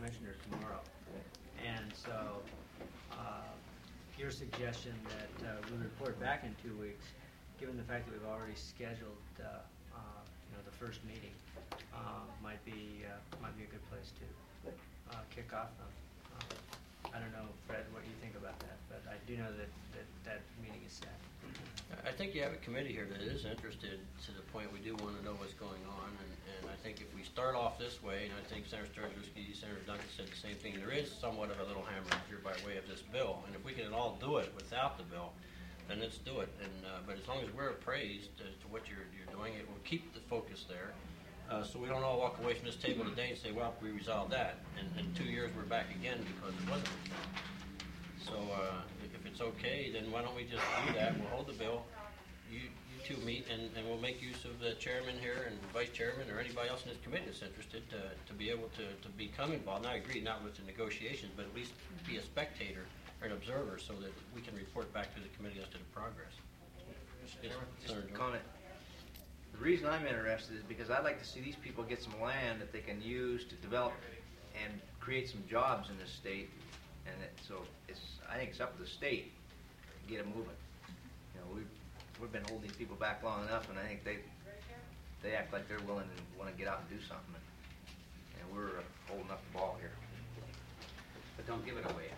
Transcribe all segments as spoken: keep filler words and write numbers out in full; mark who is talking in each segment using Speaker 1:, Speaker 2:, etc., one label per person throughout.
Speaker 1: commissioners tomorrow. And so uh, your suggestion that uh, we report back in two weeks, given the fact that we've already scheduled uh, uh, you know, the first meeting, uh, might be uh, might be a good place to uh, kick off them. Uh, I don't know, Fred, what you think about that, but I do know that that, that meeting is set.
Speaker 2: I think you have a committee here that is interested to the point we do want to know what's going on, and, and I think if we start off this way, and I think Senator Starczewski, Senator Duncan said the same thing, there is somewhat of a little hammer here by way of this bill, and if we can all do it without the bill, then let's do it. And uh, but as long as we're appraised as to what you're you're doing, it will keep the focus there, uh, so we don't all walk away from this table today and say, well, we resolved that, and in two years we're back again because it wasn't resolved. So uh, if it's okay, then why don't we just do that? We'll hold the bill. You, you two meet, and, and we'll make use of the chairman here and vice chairman or anybody else in this committee that's interested to, to be able to, to become involved. And I agree, not with the negotiations, but at least be a spectator or an observer so that we can report back to the committee as to the progress.
Speaker 3: Yes, just a comment. The reason I'm interested is because I'd like to see these people get some land that they can use to develop and create some jobs in this state. And it, so it's, I think it's up to the state to get them moving. You know, we've, we've been holding these people back long enough, and I think they they act like they're willing to want to get out and do something. And, and we're uh, holding up the ball here.
Speaker 4: But don't give it away.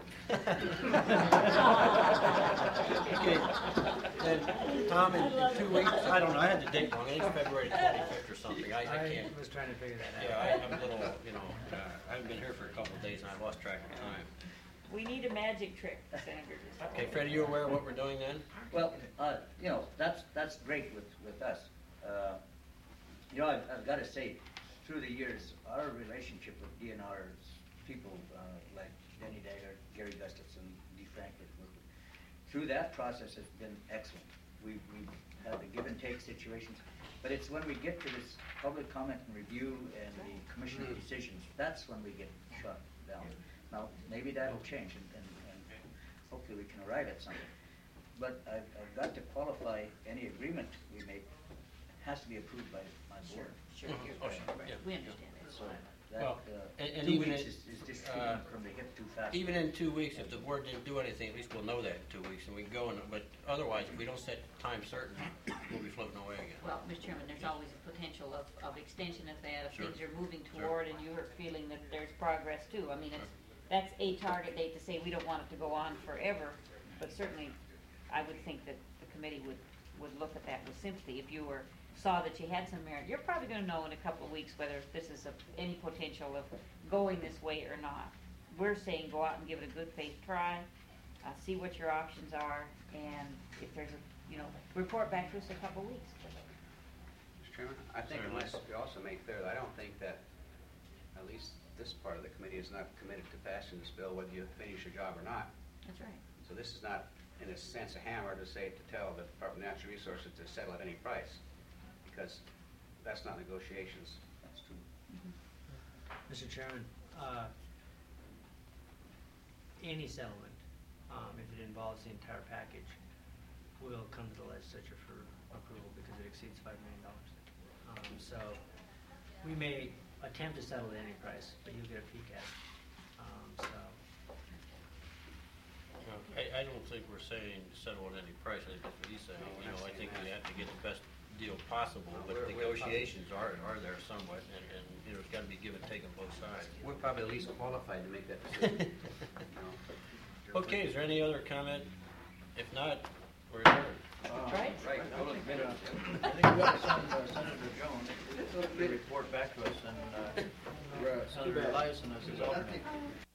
Speaker 2: Okay, then Tom, in, in two weeks, I don't know, I had the date wrong, I think it's February twenty-fifth or something, I, I can't.
Speaker 1: I was trying to figure that out.
Speaker 2: Yeah, I, I'm a little, you know, uh, I haven't been here for a couple of days and I lost track of time.
Speaker 5: We need a magic trick, Senator.
Speaker 2: Okay, Fred, are you aware of what we're doing then?
Speaker 6: Well, uh, you know, that's that's great with, with us. Uh, you know, I've, I've got to say, through the years, our relationship with D N R's people uh, like Denny Dagger, Gary Gustafson, Dee Franklin, through that process has been excellent. We, we've had the give and take situations, but it's when we get to this public comment and review and the commission
Speaker 2: Mm-hmm.
Speaker 6: decisions, that's when we get shut down. Now, maybe that'll change, and, and, and hopefully we can arrive at something. But I've, I've got to qualify any agreement we make has to be approved by my board.
Speaker 5: Sure,
Speaker 2: Mhm.
Speaker 5: you're
Speaker 2: Oh,
Speaker 5: right.
Speaker 2: sure, yeah.
Speaker 5: We understand that.
Speaker 6: So that,
Speaker 2: Well,
Speaker 6: uh,
Speaker 2: and- and
Speaker 6: two
Speaker 2: even
Speaker 6: weeks
Speaker 2: it-
Speaker 6: is, is just
Speaker 2: uh,
Speaker 6: shooting from the hip too fast.
Speaker 2: Even in two weeks, if the board didn't do anything, at least we'll know that in two weeks and we can go, and, but otherwise, if we don't set time certain, we'll be floating away again.
Speaker 5: Well, Mister Chairman, there's always a potential of, of extension of that, if
Speaker 2: Sure.
Speaker 5: things are moving
Speaker 2: Sure.
Speaker 5: toward and you're feeling that there's progress too. I mean, it's, that's a target date to say we don't want it to go on forever, but certainly I would think that the committee would, would look at that with sympathy. If you were, saw that you had some merit, you're probably going to know in a couple of weeks whether this is a, any potential of going this way or not. We're saying go out and give it a good faith try, uh, see what your options are, and if there's a, you know, report back to us in a couple of weeks.
Speaker 4: Mister Chairman, I think
Speaker 2: Certainly.
Speaker 4: it must be also made clear that I don't think that at least this part of the committee is not committed to passing this bill whether you finish your job or not.
Speaker 5: That's right.
Speaker 4: So this is not, in a sense, a hammer to say to tell the Department of Natural Resources to settle at any price, because that's not negotiations.
Speaker 6: That's true.
Speaker 1: Mister Chairman, uh, any settlement, um, if it involves the entire package, will come to the legislature for approval because it exceeds five million dollars. Um, so we may attempt to settle at any price, but you'll get a peek at it. Um, so
Speaker 2: Well, I, I don't think we're saying settle at any price, I think that's what he's saying, you know, I think we have to get the best deal possible, but
Speaker 4: We're- we're
Speaker 2: negotiations are, are there somewhat, and, and, you know, it's gotta be give and take on both sides.
Speaker 4: We're probably the least qualified to make that decision. You know.
Speaker 2: Okay, is there any other comment? If not, we're adjourned.
Speaker 5: Right?
Speaker 4: Right.
Speaker 6: I think we ought to send uh, Senator Jones to report back to us, and uh, Senator Eliason as his alternate.